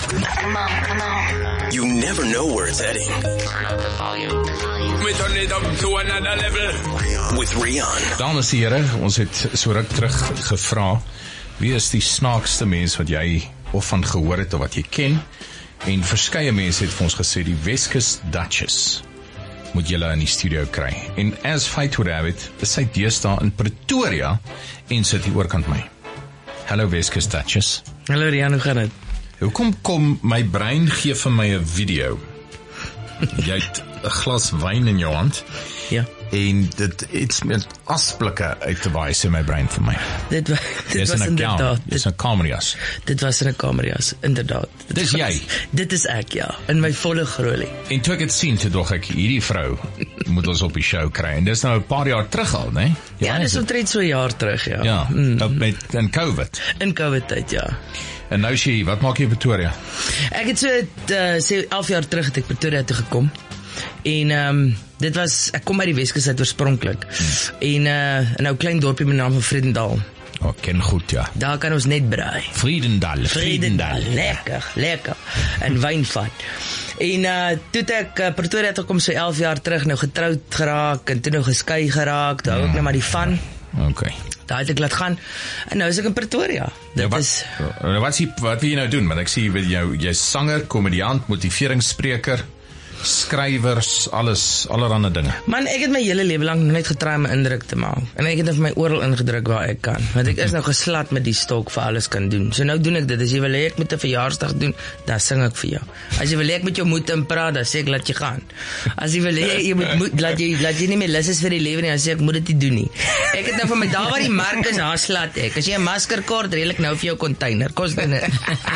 Come on. You never know where it's heading. We turn it up to another level. With Rian. Dames en here, ons het so ruk terug gevra, wie is die snaakste mens wat jy of van gehoor het of wat jy ken? En verskeie mense het vir ons gesê die Weskus Duchess moet julle in die studio kry. En as fate would have it, is sy deesdae in Pretoria en sit hier oorkant my. Hallo Weskus Duchess. Hallo Rian, hoe gaan dit? Hoekom kom my brein gee vir my 'n video? Jy het 'n glas wyn in jou hand. Ja. En dit iets met asblikke uit te waai in my brein vir my. Dit was inderdaad. Dis 'n kamerjas. Dit was 'n kamerjas, inderdaad. Dis jy. Dit is ek, ja, in my volle groelie. En toe ek het sien, toe dog ek, hierdie vrou moet ons op die show kry. En dis nou 'n paar jaar terug al, né? Ja, dis omtrent so 'n jaar terug, ja. Ja, in COVID. In COVID tyd, ja. En nou sê jy, wat maak jy in Pretoria? Ek het so 11 jaar terug het ek Pretoria toe gekom. En dit was, ek kom uit die Weskus uit oorspronklik. En 'n ou klein dorpie met die naam van Vredendal. Oh, ken goed, ja. Daar kan ons net braai. Vredendal. Lekker. En wyn vat. En toe het ek Pretoria toe kom so 11 jaar terug, nou getroud geraak en toe nou geskei geraak. Daar hou ek nou maar die van. Okay. Daar het ek laat gaan. En nou is ek in Pretoria. Dit is wat wil jy nou doen? Want ek sien jy's sanger, komediant, motiveringsspreker, skrywers, allerhande dinge. Man, ek het my hele lewe lank net getry om 'n indruk te maak. En ek het vir my oral ingedruk waar ek kan. Want ek is nou geslat met die stok vir alles kan doen. So nou doen ek dit. As jy wil hê ek moet 'n verjaarsdag doen, dan sing ek vir jou. As jy wil hê ek moet jou moed inpraat, dan sê ek laat jy gaan. As jy wil hê jy moet laat jy nie meer lus is vir die lewe nie, dan sê ek moet dit nie doen nie. Ek het nou vir my daar waar die mark is, daar slat ek. As jy 'n masker kort, reël nou vir jou container. Kos dit net.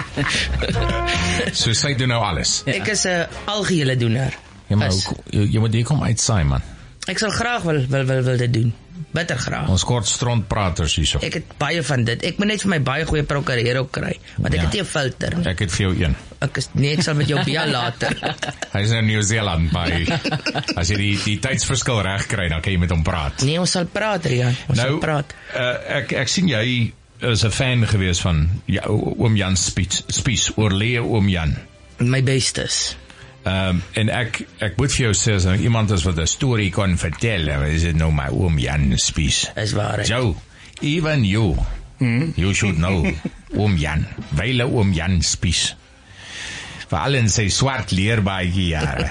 So sy doen nou alles. Ek is 'n algehele doen. Ja, maar jy moet hier kom uitsaai, man. Ek sal graag wil dit doen. Bitter graag. Ons kort strontpraters hierso. Ek het baie van dit. Ek moet net vir my baie goeie prokureur ook kry, want ek het nie 'n filter nie. Ek het vir jou een. Ek sal met jou baie later. Hy is in Nieu-Seeland, maar as jy die tydsverskil reg kry, dan kan jy met hom praat. Nee, ons sal praat, Rian. Ons sal praat. Ek sien jy is 'n fan gewees van oom Jan Spies, oorlee oom Jan. My bestes. En ek moet vir jou sê, as iemand is wat 'n storie kan vertel, is dit nou my oom Jan Spies. Is waar. Joe, even you should know oom Jan, wyle oom Jan Spies. Veral in sy swart leerbaadjie jare.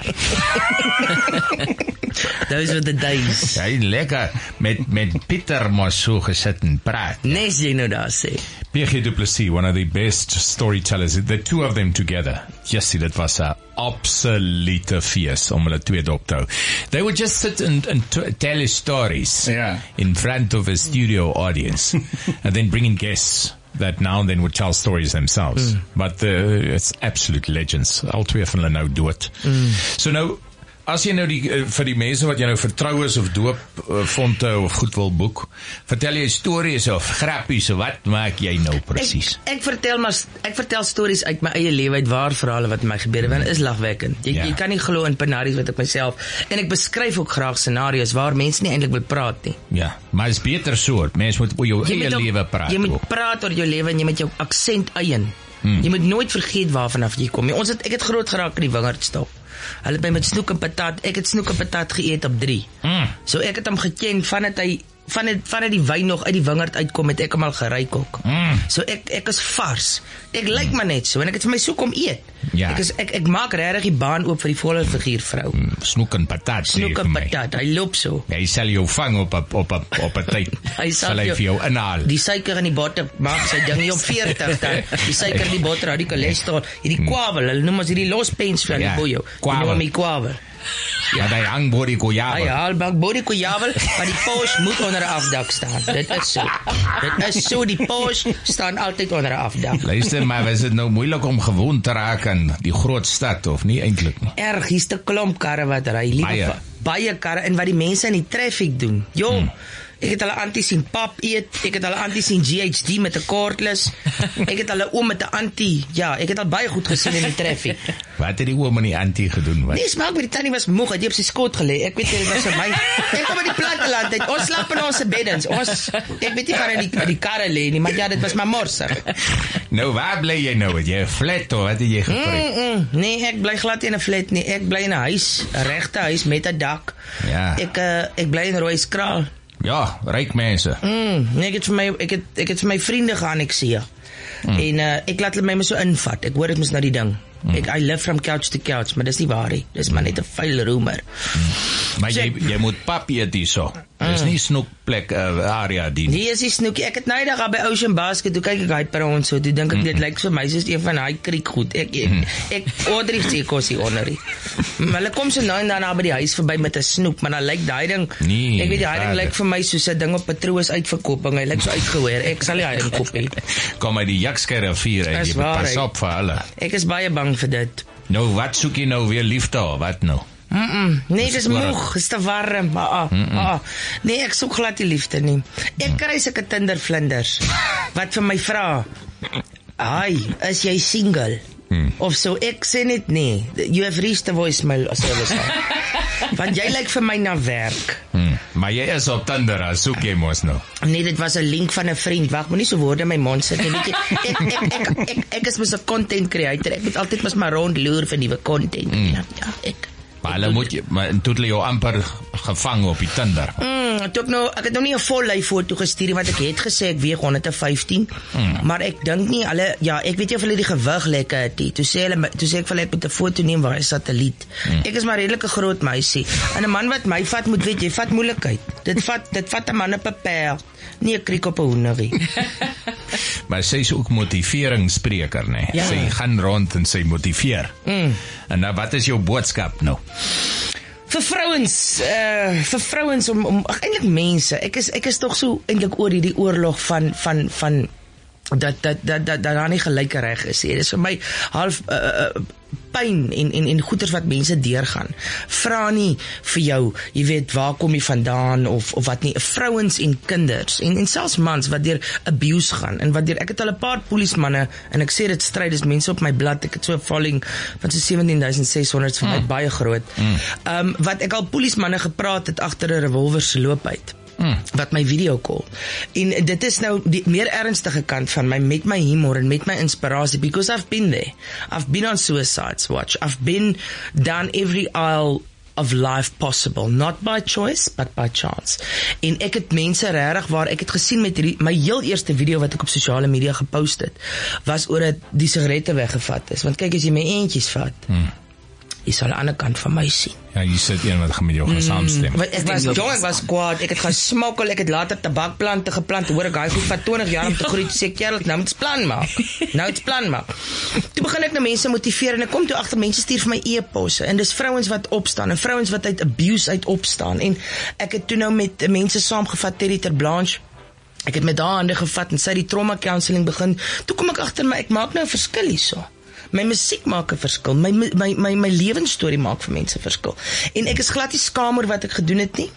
Those were the days. Hy lekker met Pieter maar so gesit en praat. Nes jy nou daar sê. PG Du Plessis, one of the best storytellers, the two of them together. Yes, dit was 'n absolute fees om hulle twee dop te hou. They would just sit and tell stories in front of a studio audience and then bring in guests that now and then would tell stories themselves. But it's absolute legends. Al twee van hulle nou dood. So nou, as jy nou vir die mense wat jy nou vertrou is of doop fonte of goed wil boek, vertel jy stories of grappies of wat maak jy nou presies? Ek vertel stories uit my eie lewe, uit waar verhale wat my gebeur het, want is lagwekkend. Jy kan nie glo in penaries wat ek myself, en ek beskryf ook graag scenario's waar mense nie eintlik wil praat nie. Ja, maar is beter so, mense moet oor jou eie lewe praat. Jy moet praat oor jou lewe en jy moet jou aksent eien. Jy moet nooit vergeet waarvan af jy kom. Ek het groot geraak in die Wingerdstop. Hulle het my met snoek en patat, ek het snoek en patat geëet op 3. So ek het hom geken vandat die wyn nog uit die wingerd uitkom, het ek hom al geryk ook. So ek is vars. Ek lyk maar net so, en ek het vir my so kom eet. Ja. Ek maak regtig die baan oop vir die volle figuurvrou. Snoek en patat. Snoek en patat, hy loop so. Hy sal jou vang op 'n tyd. Sal hy vir jou inhaal. Die suiker in die botter maak sy ding nie op 40 dan. Die suiker in die botter, die cholesterol, hierdie kwabel, hulle noem ons hierdie lospens van die boeio. Noem my kwabel. Ja, hy hang body kojabel. Hy haal body kojabel, maar die pos moet onder 'n afdak staan. Dit is so, die pos staan altyd onder 'n afdak. Luister, maar is dit nou moeilik om gewoon te raak in die groot stad, of nie eintlik nie? Erg, hier's 'n klomp karre wat ry, baie karre, en wat die mense in die traffic doen. Ek het hulle antie sien pap eet, ek het hulle antie sien GHD met 'n cordless, ek het hulle oom met 'n antie, ja, ek het al baie goed gesien in die traffic. Wat het die oom en die antie gedoen? Wat? Nee, smaak by die tannie was moeg, het jy op sy skoot gelê, ek weet dit was vir my, ek kom uit die platteland uit, ons slaap in ons beddens, ek weet nie waar in die karre lê nie, maar ja, dit was maar morsig. Nou, waar bly jy nou? Het jy 'n flat of wat het jy gekry? Nee, ek bly glad in 'n flat nie, ek bly in 'n huis, 'n regte huis met 'n dak. Ja. Ek bly in Rooiskraal. Ja, ryk mense. Nee, ek het vir my vriende geannexeer. En ek laat hulle my so invat. Ek hoor dit mos nou die ding. I live from couch to couch, maar dis nie waar nie. Dis maar net 'n vuil rumor. Maar jy moet pap eet hierso. Dis nie snoekplek area die. Nee, is die snoekie. Ek het nou eendag by Ocean Basket, toe kyk ek hy per ons so, toe dink ek dit lyk vir my soos een van daai kriek goed. Ek order die kos hier onder. Maar hulle kom so nou en dan by die huis verby met 'n snoek, maar dan lyk daai ding, ek weet die ding lyk vir my soos 'n ding op Patroos uitverkoping. Hy lyk so uitgehoor. Ek sal nie hy ding koop nie. Kom uit die Jakskerivier uit, jy moet pas op vir hulle. Ek is baie bang vir dit. Nou, wat soek jy nou weer liefde of wat nou? Nee, ek is moeg, is te warm. Nee, ek soek glad die liefde nie. Ek kry sulke Tindervlinders wat vir my vra, "Ai, is jy single?" Of so, ek sê net nee. You have reached the voicemail service. Want jy lyk vir my na werk. Maar jy is op Tinder, soek jy mos nou. Nee, dit was 'n link van 'n vriend. Wag, moenie so woorde in my mond sit nie. Weet jy, ek is mos 'n content creator. Ek moet altyd mos maar rondloer vir nuwe content. Ja, ek. Maar hulle moet jy, maar toe hulle jou amper gevang op die Tinder. Ek het nog nie 'n vol lyf foto gestuur want ek het gesê ek weeg 115. Maar ek dink nie hulle, ja, ek weet nie of hulle die gewig lekker het nie. Toe sê ek vir hulle ek moet 'n foto neem waar hy satelliet. Ek is maar redelike groot meisie. En 'n man wat my vat moet weet, jy vat moeilikheid. Dit vat 'n man op 'n perd, nie 'n kriek op 'n hoenderie. Maar sy is ook motiveringsspreker, nee. Ja. Sy gaan rond en sy motiveer. En nou, wat is jou boodskap nou? Vir vrouens om eintlik mense. Ek is tog so eintlik oor hierdie oorlog van dat daar nie gelyke reg is nie. Dit is vir my half pyn en goeters wat mense deurgaan. Vra nie vir jou, jy weet, waar kom jy vandaan of wat nie. Vrouens en kinders en selfs mans wat deur abuse gaan en wat deur, ek het al 'n paar polismanne en ek sê dit stryd, is mense op my blad, ek het so 'n following van so 17,600 vir my baie groot. Wat ek al polismanne gepraat het agter 'n revolver se loop uit. Wat my video call. En dit is nou die meer ernstige kant van my, met my humor en met my inspirasie, because I've been there. I've been on Suicide's Watch. I've been down every aisle of life possible, not by choice, but by chance. En ek het mense regtig waar, ek het gesien met my heel eerste video wat ek op sosiale media gepost het, was oor dat die sigarette weggevat is. Want kyk, as jy my eentjies vat, jy sal aan die ander kant van my sien. Ja, jy sit een wat gaan met jou gaan saamstem. Ek was kwaad, ek het gaan smokkel, ek het later tabakplante geplant, hoor ek, hy goed vat 20 jaar om te groei, te sê, kerel, nou moet jy plan maak. Toe begin ek nou mense motiveer, en ek kom toe agter, mense stuur vir my e-posse, en dis vrouens wat opstaan, en vrouens wat uit abuse uit opstaan, en ek het toe nou met mense saamgevat, Terry Ter Blanche, ek het met haar hande gevat, en sy die trauma counseling begin, toe kom ek agter my, ek maak nou 'n verskil hierso. My musiek maak 'n verskil, my lewensstorie maak vir mense verskil. En ek is glad nie skaam oor wat ek gedoen het nie.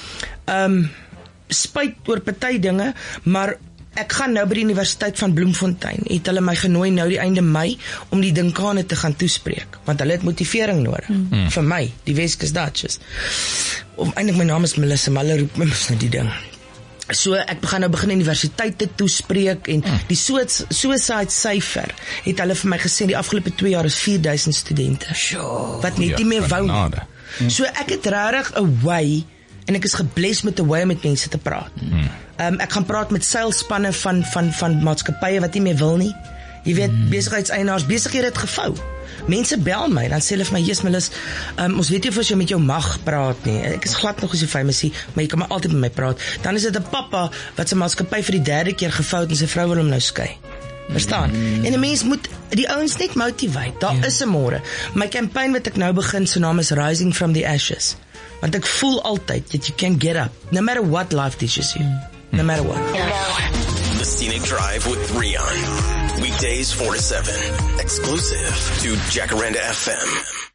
Spyt oor party dinge, maar ek gaan nou by die Universiteit van Bloemfontein. Het hulle my genooi nou die einde Mei om die dinkane te gaan toespreek, want hulle het motivering nodig. Vir my, die Weskus Duchess. Eintlik my naam is Melissa, maar hulle roep my mos nou die ding. So ek gaan nou begin universiteite toespreek en die suicide syfer het hulle vir my gesê die afgelope 2 jaar is 4000 studente wat net nie meer wou nie. So ek het regtig 'n way en ek is gebless met 'n way om met mense te praat. Ek gaan praat met seilspanne van maatskappye wat nie meer wil nie. Jy weet, besigheidseienaars, besighede het gevou. Mense bel my, dan sê hulle vir my, Jesus, ons weet nie of jy met jou mag praat nie. Ek is glad nog as jy famous, maar jy kan maar altyd met my praat. Dan is dit 'n pappa wat sy maatskappy vir die 3de keer gevou het en sy vrou wil hom nou skei. Verstaan? En 'n mens moet die ouens net motivate. Daar is 'n môre. My campaign wat ek nou begin, se naam is Rising from the Ashes. Want ek voel altyd that you can get up, no matter what life teaches you. No matter what. The Scenic Drive with Rian. Weekdays 4 to 7. Exclusive to Jacaranda FM.